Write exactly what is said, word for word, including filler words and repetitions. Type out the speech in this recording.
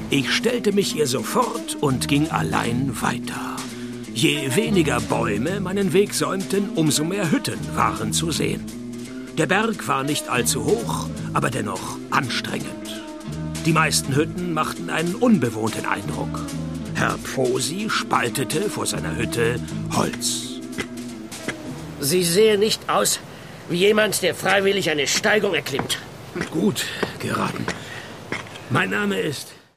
Ich stellte mich ihr sofort und ging allein weiter. Je weniger Bäume meinen Weg säumten, umso mehr Hütten waren zu sehen. Der Berg war nicht allzu hoch, aber dennoch anstrengend. Die meisten Hütten machten einen unbewohnten Eindruck. Herr Posi spaltete vor seiner Hütte Holz. Sie sehen nicht aus wie jemand, der freiwillig eine Steigung erklimmt. Gut geraten. Mein Name ist